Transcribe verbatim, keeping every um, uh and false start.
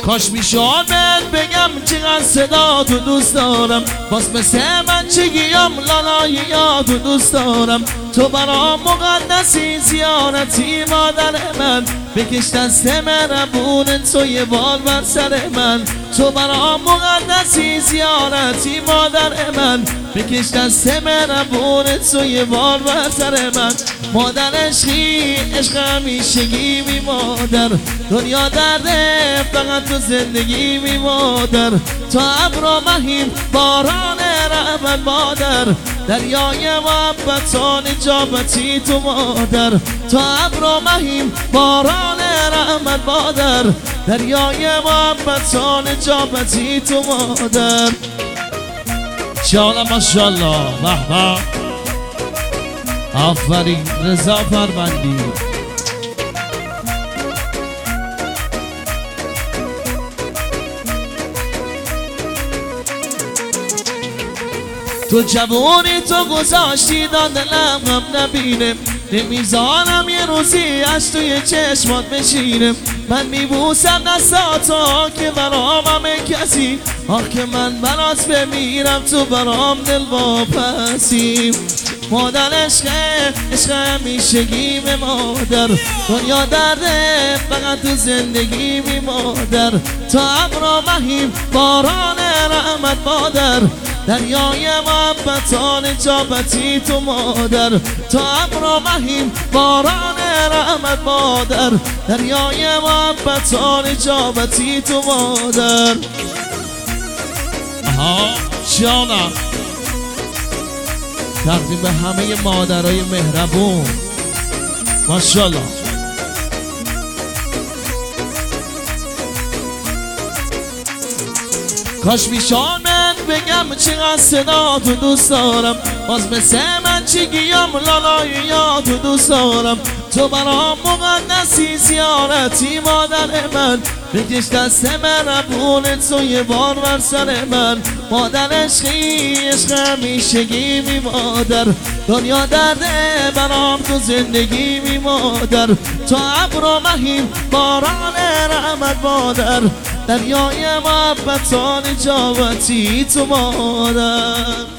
کاش میشد بهت بگم چقدر صدا تو دوست دارم، باز مثل من چگیم لالای یاد تو دوست دارم. تو برام مقدسی زیارتی مادر من، بکش دست مهربون تو یه بال بر سر من. تو برام مقدسی زیارتی مادر من، بکش دست مهربون تو یه بال بر سر من. مادر عشقی عشق همیشگی می مادر، دنیا درده فقط تو زندگی می مادر. تا ابر و مهین باران رحمت مادر، دریای محبت و نجابتی تو مادر. تا ابر و مهین باران رحمت مادر، دریای محبت و نجابتی تو مادر. انشاءالله ماشاءالله. به به آفرین رضا فرمندی. تو جوانی تو گذاشتی دان دلم هم نبینه، نمیذارم یه روزی از توی چشمات بشینه. من میبوسم دستاتو که برام همه کسی، آه که من برات بمیرم تو برام دل واپسی. مادر عشق عشق همیشگی به مادر، دنیا درده فقط تو زندگی می مادر. تا ابر و مهین باران رحمت مادر، دریای محبت و نجابتی تو مادر. تا ابر و مهین باران رحمت مادر، دریای محبت و نجابتی تو مادر. آها جانم، تقدیم به همه مادرای مهربون ماشاءالله. کاش میشان من بگم چقدر صدا تو دوست دارم، باز مثل من چگیم لالای یاد تو دوست دارم. تو برام مقدسی زیارتی مادر من، بکش دست مهربون تو یه بار بر سر من. مادر عشقی عشق همیشگی می مادر، دنیا درده برام تو زندگی می مادر. تو ابر و مهین باران رحمت مادر، دریای محبت و نجابتی تو مادر.